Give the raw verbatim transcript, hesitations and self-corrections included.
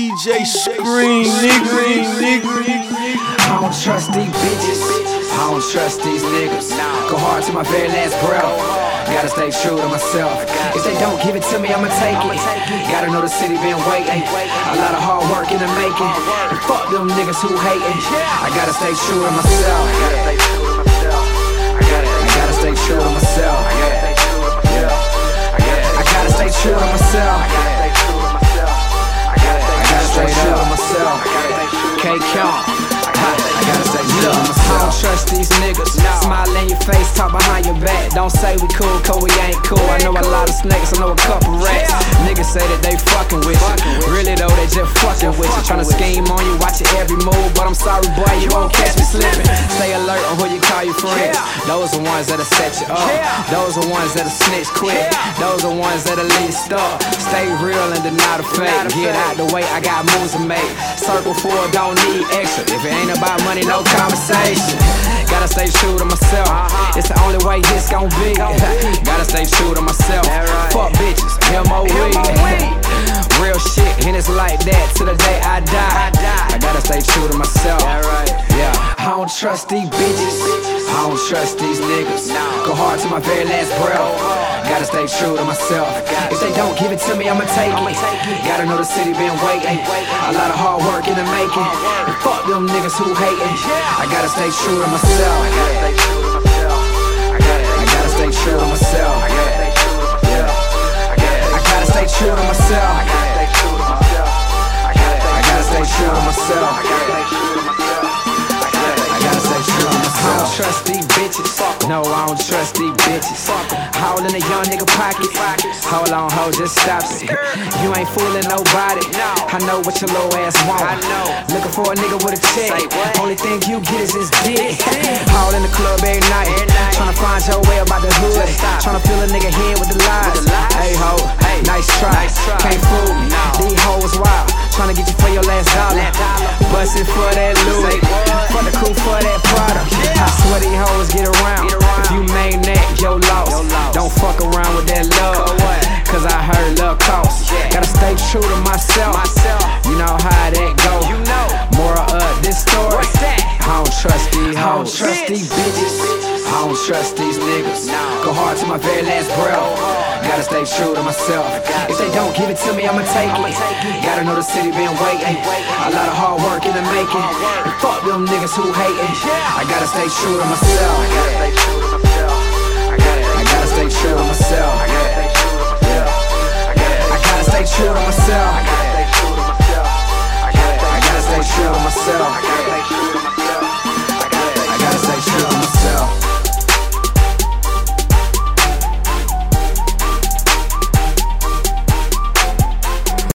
D J Scream, nigga, nigga. I don't trust these bitches, I don't trust these niggas. Go hard to my very last breath. Gotta stay true to myself. If they don't give it to me, I'ma take it. Gotta know the city been waiting. A lot of hard work in the making. And fuck them niggas who hating. I gotta stay true to myself. I gotta stay true to myself. I gotta stay true to myself. I gotta stay true to myself. K-Count. I gotta say, look, I don't trust these niggas. Smile in your face, talk behind your back. Don't say we cool, cause we ain't cool. I know a lot of snakes, I know a couple rats. Niggas say that they fucking with you. Really though, they just fucking with you. Tryna scheme on you, watch your every move. But I'm sorry, boy, you won't catch me slipping. Stay alert on who you call your friends. Those are ones that'll set you up. Those are ones that'll snitch quick. Those are ones that'll leave you stuck. Stay real and deny the fake. Get out the way, I got moves to make. Circle four, don't need extra. If it ain't about money, no conversation. Gotta stay true to myself. It's the only way this gon' be. Gotta stay true to myself. Fuck bitches, M O E. Real shit, and it's like that till the day I die. I gotta stay true to myself. Yeah, I don't trust these bitches. I don't trust these niggas. Go hard to my very last breath. Gotta stay true to myself. If they don't give it to me, I'ma take it. Gotta know the city been waiting. A lot of hard work in the making. And fuck them niggas who hating. I gotta stay true to myself. I gotta stay true to myself. I gotta stay true to myself. I gotta stay true to myself. I gotta stay true to myself. I don't trust these bitches. No, I don't trust these bitches. Haul in a young nigga pocket. Hold on, ho, just stop it. You ain't fooling nobody. I know what your little ass want. Looking for a nigga with a check. Only thing you get is his dick. Haul in the club every night. Tryna find your way about the hood. Tryna fill a nigga head with the lies. Hey ho, nice try. Can't fool me. These hoes wild. Tryna get you for your last dollar. Bustin' for that Louis. For the coupe for that product. I swear these hoes get around. If you main that, yo lost. Don't fuck around with that love. Cause I heard love costs. Gotta stay true to myself. You know how that go. Moral of this story. I don't trust these hoes. I don't trust these bitches. I don't trust these niggas. Go hard to my very last breath. Gotta stay true to myself. If they don't give it to me, I'ma take it. Gotta know the city been waiting. A lot of hard work in the making. And fuck them niggas who hating. I gotta stay true to myself. I gotta stay true to myself.